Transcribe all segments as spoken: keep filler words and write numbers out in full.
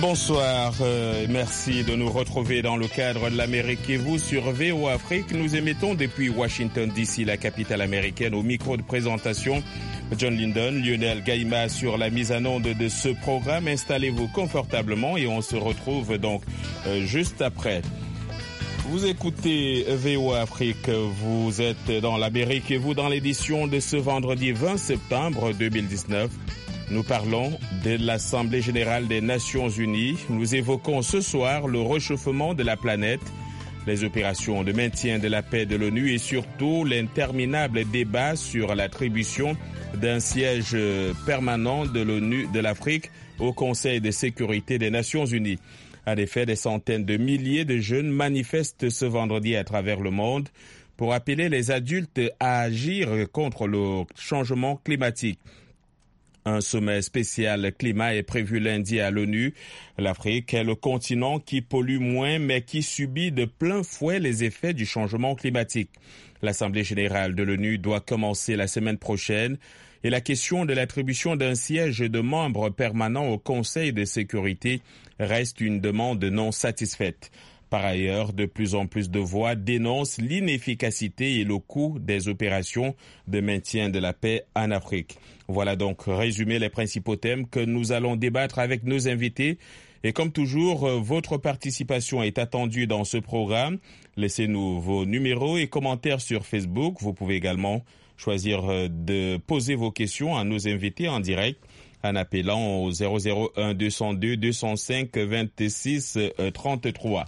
Bonsoir, euh, merci de nous retrouver dans le cadre de l'Amérique et vous sur V O Afrique. Nous émettons depuis Washington D C, la capitale américaine, au micro de présentation. John Linden, Lionel Gaïma sur la mise en onde de ce programme. Installez-vous confortablement et on se retrouve donc euh, juste après. Vous écoutez V O Afrique, vous êtes dans l'Amérique et vous dans l'édition de ce vendredi vingt septembre deux mille dix-neuf. Nous parlons de l'Assemblée générale des Nations unies. Nous évoquons ce soir le réchauffement de la planète, les opérations de maintien de la paix de l'ONU et surtout l'interminable débat sur l'attribution d'un siège permanent de l'ONU de l'Afrique au Conseil de sécurité des Nations unies. En effet, des centaines de milliers de jeunes manifestent ce vendredi à travers le monde pour appeler les adultes à agir contre le changement climatique. Un sommet spécial climat est prévu lundi à l'ONU. L'Afrique est le continent qui pollue moins mais qui subit de plein fouet les effets du changement climatique. L'Assemblée générale de l'ONU doit commencer la semaine prochaine et la question de l'attribution d'un siège de membre permanent au Conseil de sécurité reste une demande non satisfaite. Par ailleurs, de plus en plus de voix dénoncent l'inefficacité et le coût des opérations de maintien de la paix en Afrique. Voilà donc résumé les principaux thèmes que nous allons débattre avec nos invités. Et comme toujours, votre participation est attendue dans ce programme. Laissez-nous vos numéros et commentaires sur Facebook. Vous pouvez également choisir de poser vos questions à nos invités en direct en appelant au zéro zéro un deux zéro deux deux zéro cinq vingt-six trente-trois.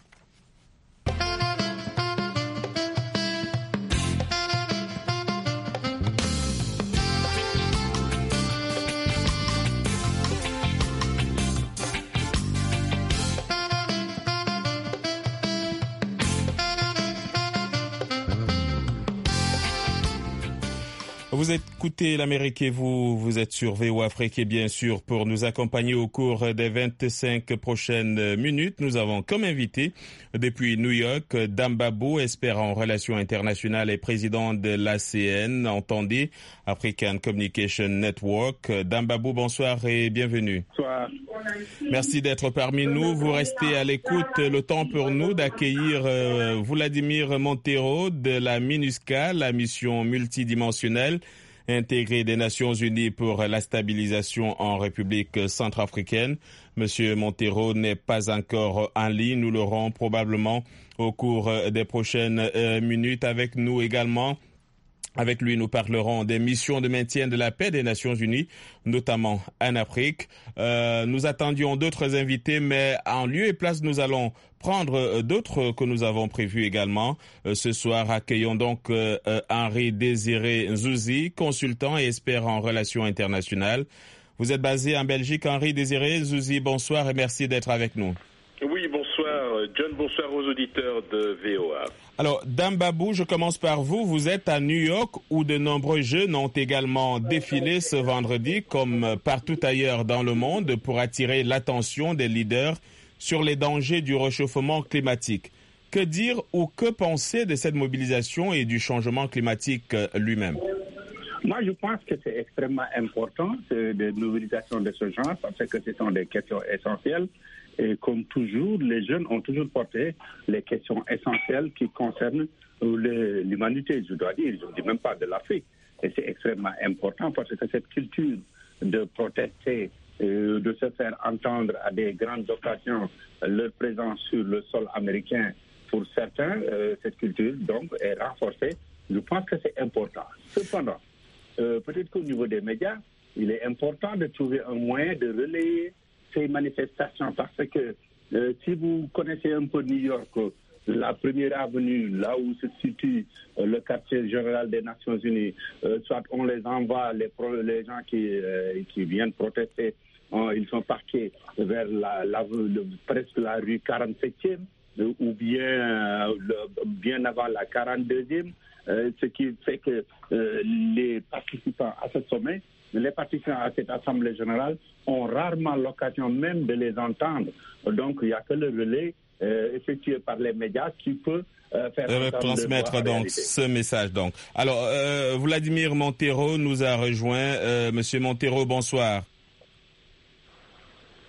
Vous écoutez l'Amérique et vous, vous êtes sur V O Afrique et bien sûr pour nous accompagner au cours des vingt-cinq prochaines minutes, nous avons comme invité depuis New York Dame Babou, expert en relations internationales et président de l'A C N, entendez, African Communication Network. Dame Babou, bonsoir et bienvenue. Bonsoir. Merci d'être parmi nous. Vous restez à l'écoute. Le temps pour nous d'accueillir euh, Vladimir Montero de la MINUSCA, la mission multidimensionnelle intégrée des Nations Unies pour la stabilisation en République centrafricaine. Monsieur Montero n'est pas encore en ligne. Nous l'aurons probablement au cours des prochaines euh, minutes avec nous également. Avec lui, nous parlerons des missions de maintien de la paix des Nations Unies, notamment en Afrique. Euh, nous attendions d'autres invités, mais en lieu et place, nous allons prendre d'autres que nous avons prévus également. Euh, ce soir, accueillons donc euh, Henri Désiré Nzouzi, consultant et expert en relations internationales. Vous êtes basé en Belgique. Henri Désiré Nzouzi, bonsoir et merci d'être avec nous. Oui, bonsoir John, bonsoir aux auditeurs de V O A. Alors, Dame Babou, je commence par vous. Vous êtes à New York où de nombreux jeunes ont également défilé ce vendredi, comme partout ailleurs dans le monde, pour attirer l'attention des leaders sur les dangers du réchauffement climatique. Que dire ou que penser de cette mobilisation et du changement climatique lui-même? Moi, je pense que c'est extrêmement important, de mobilisation de ce genre, parce que ce sont des questions essentielles. Et comme toujours, les jeunes ont toujours porté les questions essentielles qui concernent l'humanité, je dois dire, je ne dis même pas de l'Afrique. Et c'est extrêmement important parce que cette culture de protester, euh, de se faire entendre à des grandes occasions, leur présence sur le sol américain, pour certains, euh, cette culture donc est renforcée. Je pense que c'est important. Cependant, euh, peut-être qu'au niveau des médias, il est important de trouver un moyen de relayer ces manifestations parce que euh, si vous connaissez un peu New York, la première avenue, là où se situe euh, le quartier général des Nations Unies, euh, soit on les envoie, les, pro- les gens qui, euh, qui viennent protester, euh, ils sont parqués vers la, la, le, presque la rue quarante-septième euh, ou bien, euh, le, bien avant la quarante-deuxième, euh, ce qui fait que euh, les participants à ce sommet, les participants à cette Assemblée générale ont rarement l'occasion même de les entendre. Donc, il n'y a que le relais euh, effectué par les médias qui peut euh, faire euh, transmettre donc ce message. Donc, alors, euh, Vladimir Montero nous a rejoint. Euh, Monsieur Montero, bonsoir.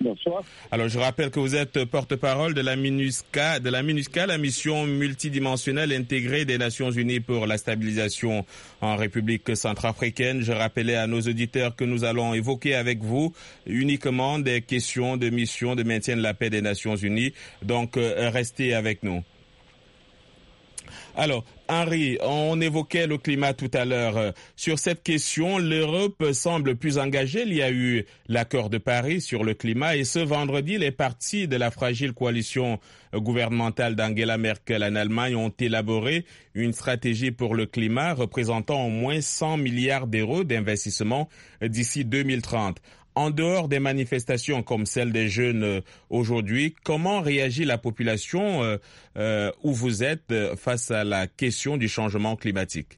Bonsoir. Alors, je rappelle que vous êtes porte-parole de la MINUSCA, de la MINUSCA, la mission multidimensionnelle intégrée des Nations Unies pour la stabilisation en République centrafricaine. Je rappelais à nos auditeurs que nous allons évoquer avec vous uniquement des questions de mission de maintien de la paix des Nations Unies. Donc, euh, restez avec nous. Alors, Henri, on évoquait le climat tout à l'heure. Sur cette question, l'Europe semble plus engagée. Il y a eu l'accord de Paris sur le climat et ce vendredi, les partis de la fragile coalition gouvernementale d'Angela Merkel en Allemagne ont élaboré une stratégie pour le climat représentant au moins cent milliards d'euros d'investissement d'ici deux mille trente. En dehors des manifestations comme celle des jeunes euh, aujourd'hui, comment réagit la population euh, euh, où vous êtes euh, face à la question du changement climatique?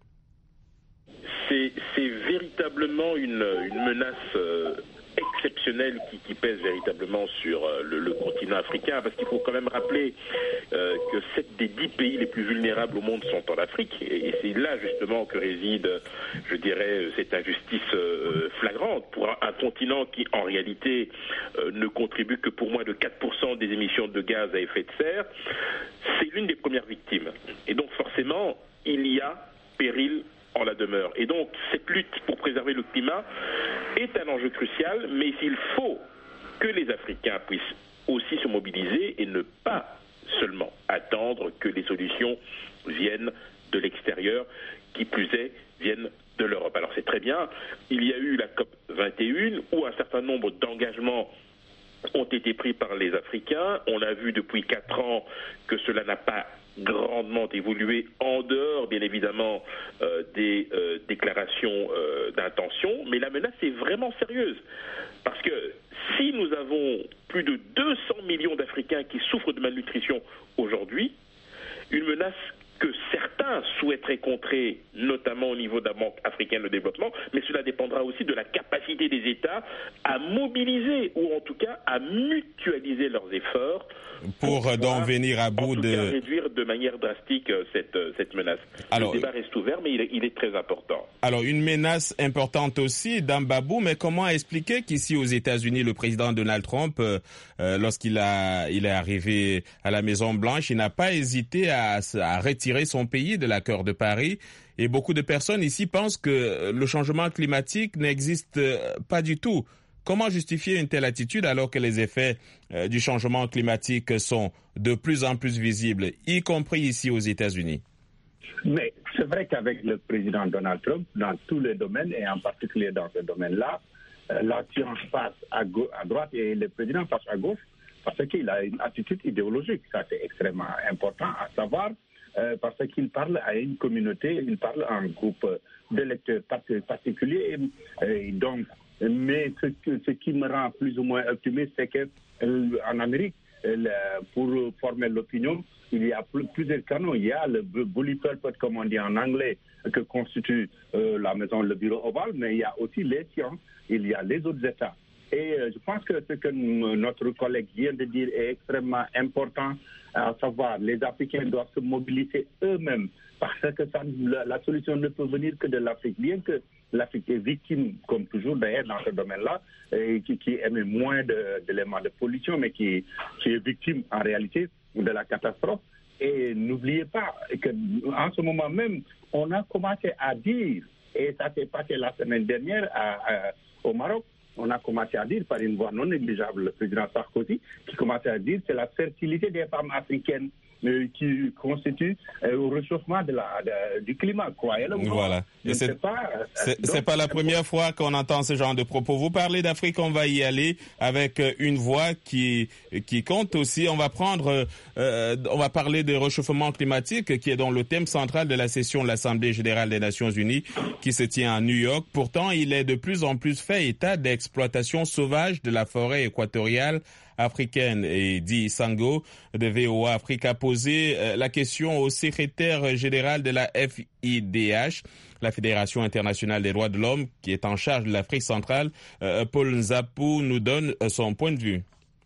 C'est, c'est véritablement une, une menace euh, exceptionnelle qui, qui pèse véritablement sur euh, le, le continent africain, parce qu'il faut quand même rappeler euh, que sept des dix pays les plus vulnérables au monde sont en Afrique, et, et c'est là justement que réside, je dirais, cette injustice euh, flagrante pour un, un continent qui en réalité euh, ne contribue que pour moins de quatre pour cent des émissions de gaz à effet de serre. C'est l'une des premières victimes, et donc forcément il y a péril en la demeure. Et donc, cette lutte pour préserver le climat est un enjeu crucial, mais il faut que les Africains puissent aussi se mobiliser et ne pas seulement attendre que les solutions viennent de l'extérieur, qui plus est, viennent de l'Europe. Alors c'est très bien, il y a eu la COP vingt et un où un certain nombre d'engagements ont été pris par les Africains. On a vu depuis quatre ans que cela n'a pas grandement évolué en dehors, bien évidemment, euh, des euh, déclarations euh, d'intention. Mais la menace est vraiment sérieuse. Parce que si nous avons plus de deux cents millions d'Africains qui souffrent de malnutrition aujourd'hui, une menace que certains souhaiteraient contrer, notamment au niveau de la Banque africaine de développement, mais cela dépendra aussi de la capacité des États à mobiliser, ou en tout cas à mutualiser leurs efforts pour, pour d'en venir à bout en tout de... cas, réduire de manière drastique cette, cette menace. Alors, le débat reste ouvert, mais il est, il est très important. Alors, une menace importante aussi, Dambabou, mais comment expliquer qu'ici aux États-Unis, le président Donald Trump, euh, lorsqu'il a, il est arrivé à la Maison-Blanche, il n'a pas hésité à, à retirer son pays de l'accord de Paris, et beaucoup de personnes ici pensent que le changement climatique n'existe pas du tout. Comment justifier une telle attitude alors que les effets euh, du changement climatique sont de plus en plus visibles, y compris ici aux États-Unis? Mais c'est vrai qu'avec le président Donald Trump, dans tous les domaines, et en particulier dans ce domaine-là, euh, la science passe à, go- à droite et le président passe à gauche, parce qu'il a une attitude idéologique. Ça, c'est extrêmement important à savoir. Euh, parce qu'il parle à une communauté, il parle à un groupe d'électeurs particuliers. Et donc, mais ce, ce qui me rend plus ou moins optimiste, c'est qu'en euh, Amérique, euh, pour former l'opinion, il y a plus, plusieurs canaux. Il y a le bully pulpit, comme on dit en anglais, que constitue euh, la maison, le bureau ovale, mais il y a aussi les sciences, il y a les autres États. Et euh, je pense que ce que notre collègue vient de dire est extrêmement important, à savoir les Africains doivent se mobiliser eux-mêmes parce que ça, la, la solution ne peut venir que de l'Afrique. Bien que l'Afrique est victime, comme toujours d'ailleurs dans ce domaine-là, et qui, qui émet moins de, d'éléments de pollution, mais qui, qui est victime en réalité de la catastrophe. Et n'oubliez pas qu'en ce moment même, on a commencé à dire, et ça s'est passé la semaine dernière à, à, au Maroc, on a commencé à dire par une voix non négligeable, le président Sarkozy, qui commençait à dire que c'est la fertilité des femmes africaines euh, qui constitue euh, au réchauffement de la, de, du climat. Croyez-le. Voilà. Et c'est, pas, c'est, donc, c'est pas la première fois qu'on entend ce genre de propos. Vous parlez d'Afrique, on va y aller avec une voix qui qui compte aussi. On va prendre, euh, on va parler de réchauffement climatique, qui est dans le thème central de la session de l'Assemblée générale des Nations unies, qui se tient à New York. Pourtant, il est de plus en plus fait état d'exploitation sauvage de la forêt équatoriale africaine. Et dit Sango de V O A Afrique a posé la question au secrétaire général de la F I D H, la Fédération internationale des droits de l'homme, qui est en charge de l'Afrique centrale. Paul Nzapou nous donne son point de vue.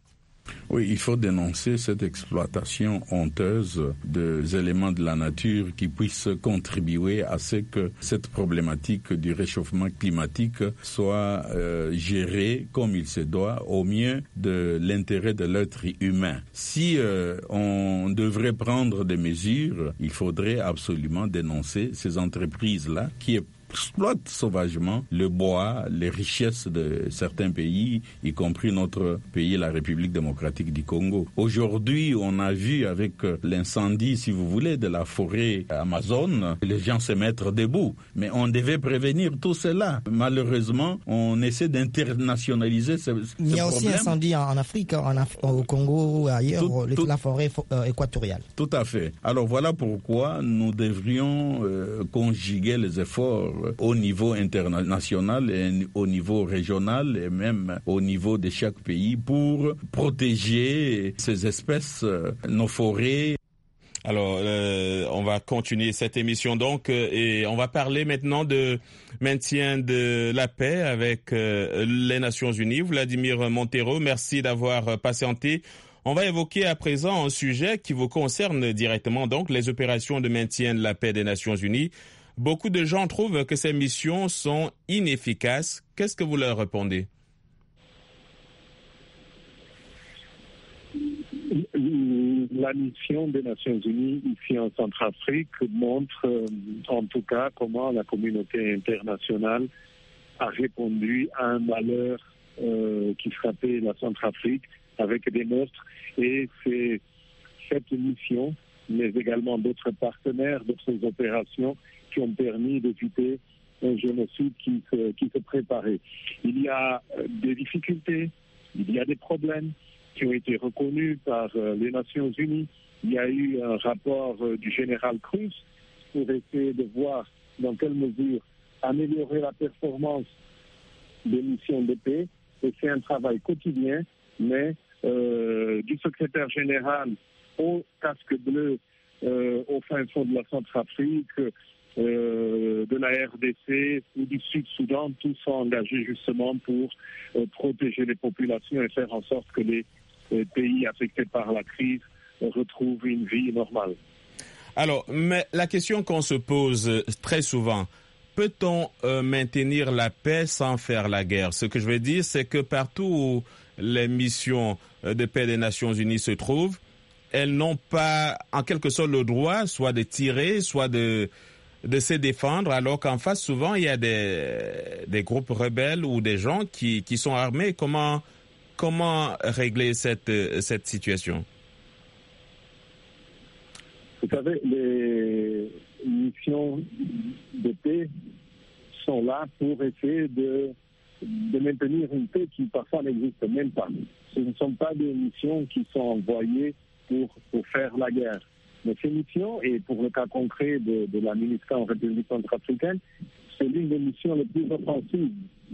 Oui, il faut dénoncer cette exploitation honteuse des éléments de la nature qui puissent contribuer à ce que cette problématique du réchauffement climatique soit euh, gérée comme il se doit, au mieux de l'intérêt de l'être humain. Si euh, on devrait prendre des mesures, il faudrait absolument dénoncer ces entreprises-là qui exploitent sauvagement le bois, les richesses de certains pays, y compris notre pays, la République démocratique du Congo. Aujourd'hui, on a vu avec l'incendie, si vous voulez, de la forêt amazone, les gens se mettre debout. Mais on devait prévenir tout cela. Malheureusement, on essaie d'internationaliser ce, ce problème. Il y a aussi incendie en Afrique, en Af- au Congo, ailleurs, tout, tout, la forêt euh, équatoriale. Tout à fait. Alors voilà pourquoi nous devrions euh, conjuguer les efforts au niveau international et au niveau régional et même au niveau de chaque pays pour protéger ces espèces, nos forêts. Alors, euh, on va continuer cette émission donc euh, et on va parler maintenant de maintien de la paix avec euh, les Nations Unies. Vladimir Montero, merci d'avoir patienté. On va évoquer à présent un sujet qui vous concerne directement, donc les opérations de maintien de la paix des Nations Unies. Beaucoup de gens trouvent que ces missions sont inefficaces. Qu'est-ce que vous leur répondez? La mission des Nations Unies ici en Centrafrique montre euh, en tout cas comment la communauté internationale a répondu à un malheur euh, qui frappait la Centrafrique avec des meurtres. Et c'est cette mission, mais également d'autres partenaires, d'autres opérations qui ont permis d'éviter un génocide qui se, qui se préparait. Il y a des difficultés, il y a des problèmes qui ont été reconnus par les Nations Unies. Il y a eu un rapport du général Cruz pour essayer de voir dans quelle mesure améliorer la performance des missions de paix. Et c'est un travail quotidien, mais euh, du secrétaire général au casque bleu, euh, au fin fond de la Centrafrique, euh, de la R D C ou du Sud-Soudan, tous sont engagés justement pour euh, protéger les populations et faire en sorte que les euh, pays affectés par la crise euh, retrouvent une vie normale. Alors, mais la question qu'on se pose très souvent, peut-on euh, maintenir la paix sans faire la guerre? Ce que je veux dire, c'est que partout où les missions de paix des Nations Unies se trouvent, elles n'ont pas, en quelque sorte, le droit soit de tirer, soit de, de se défendre, alors qu'en face, souvent, il y a des, des groupes rebelles ou des gens qui, qui sont armés. Comment, comment régler cette, cette situation? Vous savez, les missions de paix sont là pour essayer de, de maintenir une paix qui parfois n'existe même pas. Ce ne sont pas des missions qui sont envoyées pour, pour faire la guerre. Mais ces missions, et pour le cas concret de, de la MINUSCA en République centrafricaine, c'est l'une des missions les plus offensives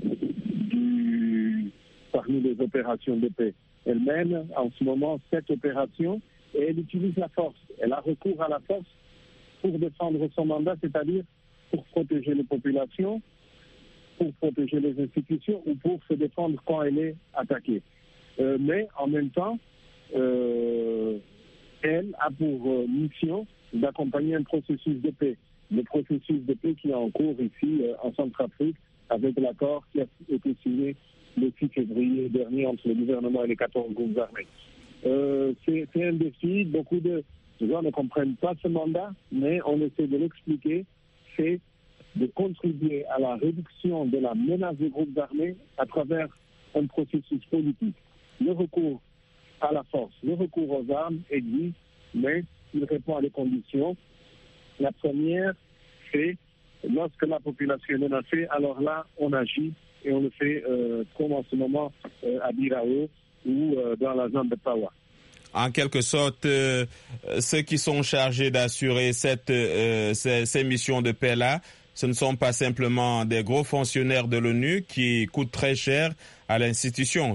du, parmi les opérations de paix. Elle mène en ce moment cette opération et elle utilise la force. Elle a recours à la force pour défendre son mandat, c'est-à-dire pour protéger les populations, pour protéger les institutions ou pour se défendre quand elle est attaquée. Euh, mais en même temps, euh, elle a pour euh, mission d'accompagner un processus de paix. Le processus de paix qui est en cours ici euh, en Centrafrique avec l'accord qui a été signé le six février dernier entre le gouvernement et les quatorze groupes armés. Euh, c'est, c'est un défi. Beaucoup de gens ne comprennent pas ce mandat, mais on essaie de l'expliquer. C'est de contribuer à la réduction de la menace des groupes armés à travers un processus politique. Le recours à la force, le recours aux armes existe, mais il répond à des conditions. La première, c'est lorsque la population est menacée, alors là, on agit et on le fait euh, comme en ce moment euh, à Birao ou euh, dans la zone de Pawa. En quelque sorte, euh, ceux qui sont chargés d'assurer cette, euh, ces, ces missions de paix-là, ce ne sont pas simplement des gros fonctionnaires de l'ONU qui coûtent très cher à l'institution.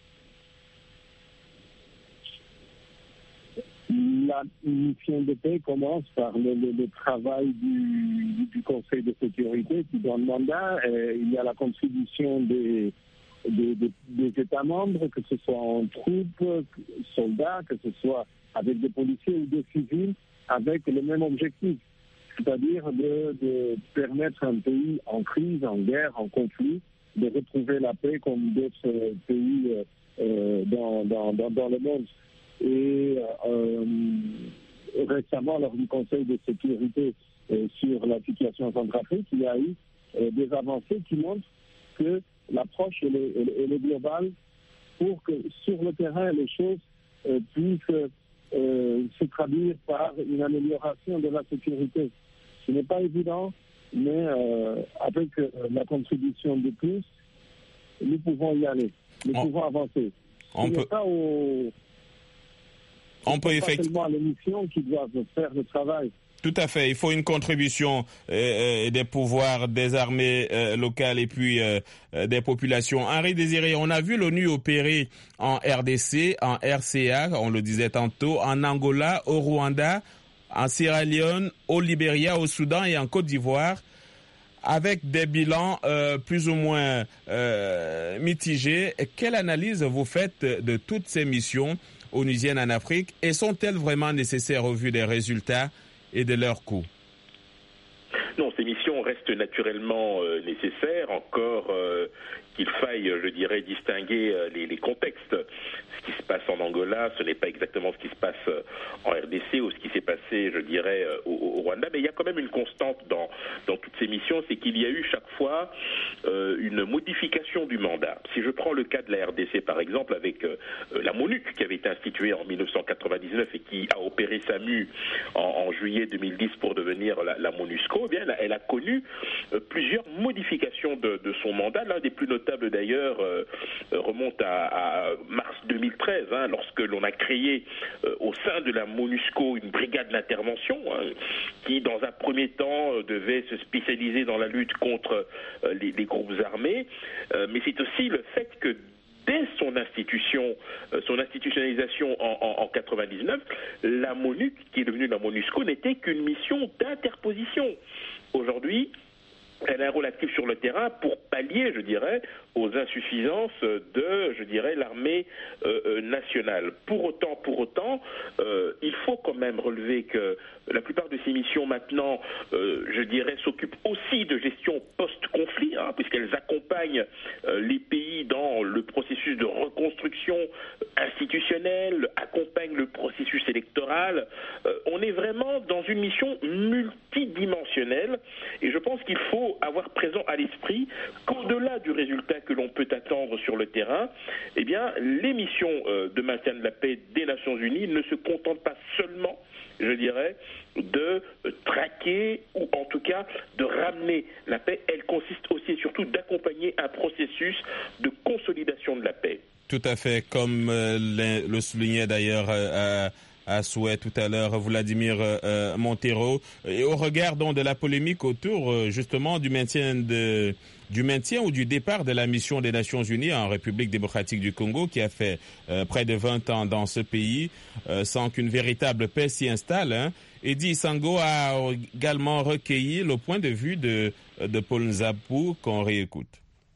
La mission de paix commence par le, le, le travail du, du Conseil de sécurité qui donne mandat. Et il y a la contribution des, des, des, des États membres, que ce soit en troupes, soldats, que ce soit avec des policiers ou des civils, avec le même objectif, c'est-à-dire de, de permettre à un pays en crise, en guerre, en conflit, de retrouver la paix comme d'autres pays euh, dans, dans, dans, dans le monde. Et euh, récemment, lors du Conseil de sécurité euh, sur la situation en Centrafrique, il y a eu euh, des avancées qui montrent que l'approche elle est, elle, elle est globale pour que sur le terrain, les choses euh, puissent euh, se traduire par une amélioration de la sécurité. Ce n'est pas évident, mais euh, avec euh, la contribution de tous, nous pouvons y aller, nous on, pouvons avancer. On peut... pas au... On peut effectivement les missions qui doivent faire le travail. Tout à fait. Il faut une contribution euh, des pouvoirs, des armées euh, locales et puis euh, des populations. Henri Désiré, on a vu l'ONU opérer en R D C, en R C A, on le disait tantôt, en Angola, au Rwanda, en Sierra Leone, au Libéria, au Soudan et en Côte d'Ivoire, avec des bilans euh, plus ou moins euh, mitigés. Quelle analyse vous faites de toutes ces missions onusiennes en Afrique et sont-elles vraiment nécessaires au vu des résultats et de leur coût? Non, ces missions restent naturellement euh, nécessaires, encore euh, qu'il faille, je dirais, distinguer euh, les, les contextes. Ce qui se passe en Angola, ce n'est pas exactement ce qui se passe euh, en R D C ou ce qui s'est passé, je dirais, euh, au, au Rwanda, mais il y a quand même une constante dans, dans toutes ces missions, c'est qu'il y a eu chaque fois euh, une modification du mandat. Si je prends le cas de la R D C, par exemple, avec euh, la MONUC, qui avait été instituée en dix-neuf cent quatre-vingt-dix-neuf et qui a opéré sa mue en, en juillet deux mille dix pour devenir la, la MONUSCO, eh bien, elle, a, elle a connu euh, plusieurs modifications de, de son mandat. L'un des plus notables, d'ailleurs, euh, remonte à, à mars deux mille treize, hein, lorsque l'on a créé euh, au sein de la MONUSCO une brigade d'intervention hein, qui, dans un premier temps, euh, devait se spécialiser dans la lutte contre euh, les, les groupes armés. Euh, mais c'est aussi le fait que dès son institution, euh, son institutionnalisation en, en, en quatre-vingt-dix-neuf, la MONUC, qui est devenue la MONUSCO, n'était qu'une mission d'interposition. Aujourd'hui, elle a un rôle actif sur le terrain pour pallier, je dirais, aux insuffisances de, je dirais, l'armée euh, nationale. Pour autant, pour autant, euh, il faut quand même relever que la plupart de ces missions maintenant, euh, je dirais, s'occupent aussi de gestion post-conflit, hein, puisqu'elles accompagnent euh, les pays dans le processus de reconstruction institutionnelle, accompagnent le processus électoral. Euh, on est vraiment dans une mission multidimensionnelle et je pense qu'il faut avoir présent à l'esprit qu'au-delà du résultat que l'on peut attendre sur le terrain, eh bien, les missions euh, de maintien de la paix des Nations Unies ne se contentent pas seulement, je dirais, de euh, traquer ou en tout cas de ramener la paix. Elle consiste aussi et surtout d'accompagner un processus de consolidation de la paix. Tout à fait, comme euh, le, le soulignait d'ailleurs euh, à souhait tout à l'heure Vladimir euh, Montero. Et au regard donc de la polémique autour euh, justement du maintien de du maintien ou du départ de la mission des Nations Unies en République démocratique du Congo, qui a fait euh, près de vingt ans dans ce pays, euh, sans qu'une véritable paix s'y installe. Hein. Eddy Sango a également recueilli le point de vue de, de Paul Nzapou, qu'on réécoute.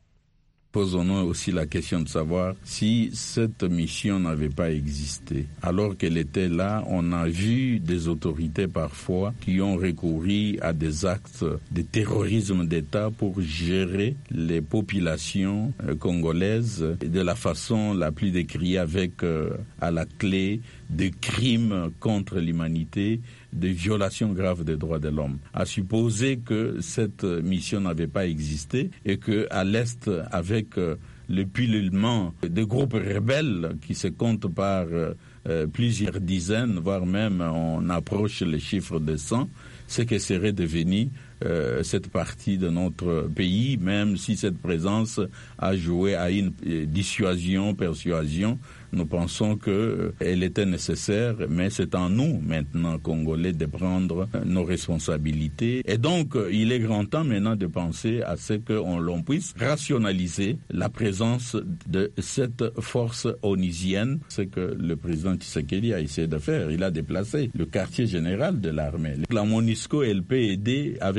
Posons-nous aussi la question de savoir si cette mission n'avait pas existé. Alors qu'elle était là, on a vu des autorités parfois qui ont recouru à des actes de terrorisme d'État pour gérer les populations congolaises de la façon la plus décriée, avec euh, à la clé des crimes contre l'humanité, des violations graves des droits de l'homme. À supposer que cette mission n'avait pas existé et que à l'Est, avec euh, le pilulement de groupes rebelles qui se comptent par euh, plusieurs dizaines, voire même on approche les chiffres de cent, ce que serait devenu euh, cette partie de notre pays, même si cette présence a joué à une euh, dissuasion, persuasion. Nous pensons qu'elle était nécessaire, mais c'est en nous, maintenant, Congolais, de prendre nos responsabilités. Et donc, il est grand temps maintenant de penser à ce qu'on l'on puisse rationaliser la présence de cette force onusienne, ce que le président Tshisekedi a essayé de faire. Il a déplacé le quartier général de l'armée. La MONUSCO, elle peut aider avec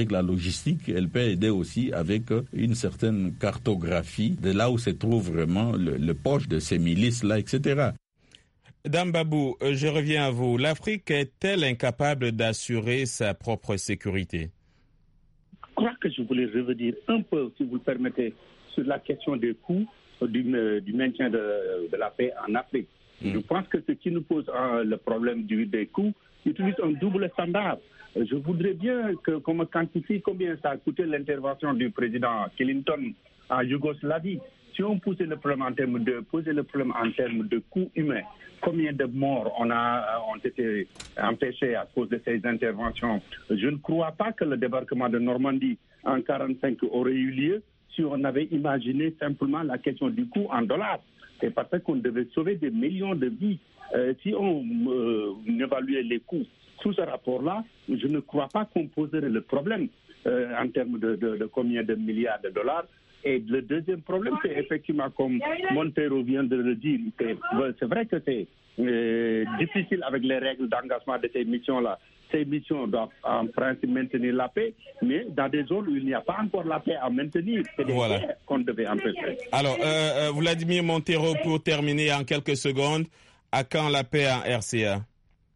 avec la logistique, elle peut aider aussi avec une certaine cartographie de là où se trouve vraiment le, le poche de ces milices-là, et cetera. Dame Babou, je reviens à vous. L'Afrique est-elle incapable d'assurer sa propre sécurité? Je crois que je voulais revenir un peu, si vous le permettez, sur la question des coûts du, du maintien de, de la paix en Afrique. Mmh. Je pense que ce qui nous pose euh, le problème du, des coûts utilise un double standard. Je voudrais bien que, qu'on me quantifie combien ça a coûté l'intervention du président Clinton en Yougoslavie. Si on posait le problème en termes de, posait le problème en termes de coûts humains, combien de morts on a, ont été empêchés à cause de ces interventions? Je ne crois pas que le débarquement de Normandie en mille neuf cent quarante-cinq aurait eu lieu si on avait imaginé simplement la question du coût en dollars. C'est parce qu'on devait sauver des millions de vies. Euh, si on euh, évaluait les coûts sous ce rapport-là, je ne crois pas qu'on poserait le problème euh, en termes de, de, de combien de milliards de dollars. Et le deuxième problème, c'est effectivement, comme Montero vient de le dire, c'est, c'est vrai que c'est euh, difficile avec les règles d'engagement de ces missions-là. Ces missions doivent en principe maintenir la paix, mais dans des zones où il n'y a pas encore la paix à maintenir, c'est des voilà. guerres qu'on devait empêcher. Alors, euh, Vladimir Montero, pour terminer en quelques secondes, à quand la paix en R C A?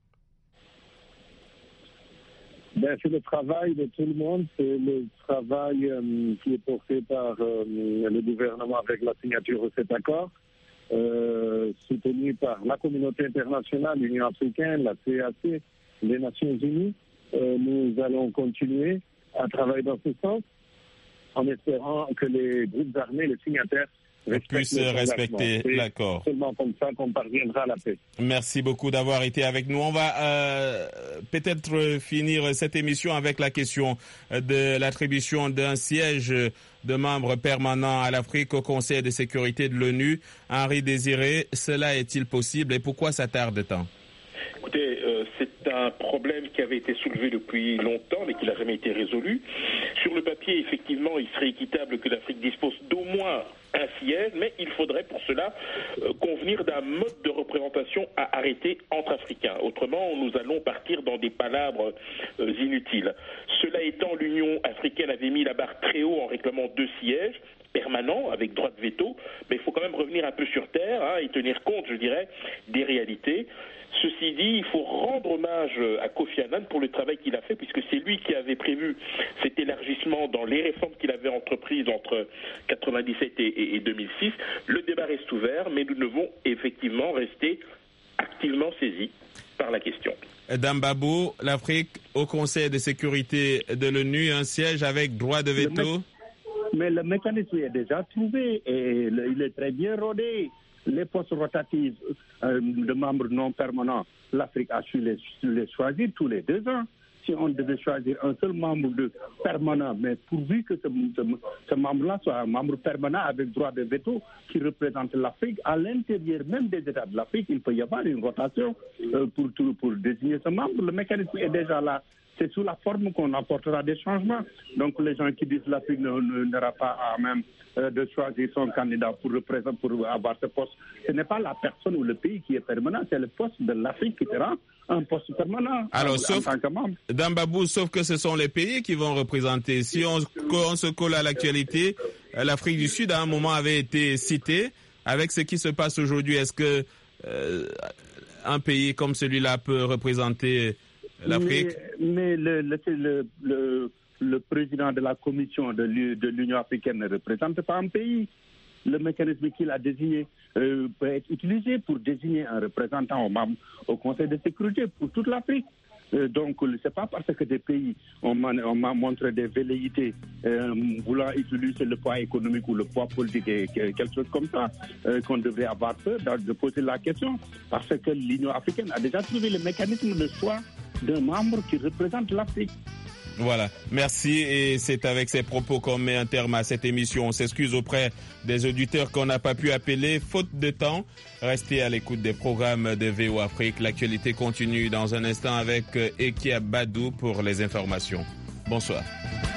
Ben, c'est le travail de tout le monde, c'est le travail euh, qui est porté par euh, le gouvernement avec la signature de cet accord, euh, soutenu par la communauté internationale, l'Union africaine, la C A C, les Nations Unies. Euh, nous allons continuer à travailler dans ce sens en espérant que les groupes armés, les signataires, puisse respecter l'accord. C'est seulement comme ça qu'on parviendra à la paix. Merci beaucoup d'avoir été avec nous. On va euh, peut-être finir cette émission avec la question de l'attribution d'un siège de membre permanent à l'Afrique au Conseil de sécurité de l'ONU. Henri Désiré, cela est-il possible et pourquoi ça tarde tant? Écoutez, euh, c'est un problème qui avait été soulevé depuis longtemps, mais qui n'a jamais été résolu. Sur le papier, effectivement, il serait équitable que l'Afrique dispose d'au moins un siège, mais il faudrait pour cela euh, convenir d'un mode de représentation à arrêter entre Africains. Autrement, nous allons partir dans des palabres euh, inutiles. Cela étant, l'Union africaine avait mis la barre très haut en réclamant deux sièges permanents, avec droit de veto, mais il faut quand même revenir un peu sur terre hein, et tenir compte, je dirais, des réalités. Ceci dit, il faut rendre hommage à Kofi Annan pour le travail qu'il a fait, puisque c'est lui qui avait prévu cet élargissement dans les réformes qu'il avait entreprises entre quatre-vingt-dix-sept et deux mille six. Le débat reste ouvert, mais nous devons effectivement rester activement saisis par la question. Dame Babou, l'Afrique au Conseil de sécurité de l'ONU, un siège avec droit de veto? Mais le mécanisme est déjà trouvé et le, il est très bien rodé. Les postes rotatifs euh, de membres non permanents, l'Afrique a su les, les choisir tous les deux ans. Si on devait choisir un seul membre de permanent, mais pourvu que ce, ce, ce membre-là soit un membre permanent avec droit de veto qui représente l'Afrique, à l'intérieur même des États de l'Afrique, il peut y avoir une rotation euh, pour, tout, pour désigner ce membre. Le mécanisme est déjà là. C'est sous la forme qu'on apportera des changements. Donc les gens qui disent que l'Afrique n'aura pas à même euh, de choisir son candidat pour, représenter, pour avoir ce poste, ce n'est pas la personne ou le pays qui est permanent, c'est le poste de l'Afrique qui sera un poste permanent. Alors, en, sauf, en tant que membre. Dans Babou, sauf que ce sont les pays qui vont représenter. Si on, on se colle à l'actualité, l'Afrique du Sud, à un moment, avait été citée. Avec ce qui se passe aujourd'hui, est-ce que euh, un pays comme celui-là peut représenter l'Afrique? Mais, mais le, le, le, le, le président de la commission de l'Union africaine ne représente pas un pays. Le mécanisme qu'il a désigné euh, peut être utilisé pour désigner un représentant au, au Conseil de sécurité pour toute l'Afrique. Euh, donc, ce n'est pas parce que des pays ont, ont montré des velléités euh, voulant utiliser le poids économique ou le poids politique et quelque chose comme ça euh, qu'on devrait avoir peur de poser la question. Parce que l'Union africaine a déjà trouvé le mécanisme de choix d'un membre qui représente l'Afrique. Voilà, merci et c'est avec ces propos qu'on met un terme à cette émission. On s'excuse auprès des auditeurs qu'on n'a pas pu appeler, faute de temps. Restez à l'écoute des programmes de V O Afrique. L'actualité continue dans un instant avec Ekia Badou pour les informations. Bonsoir.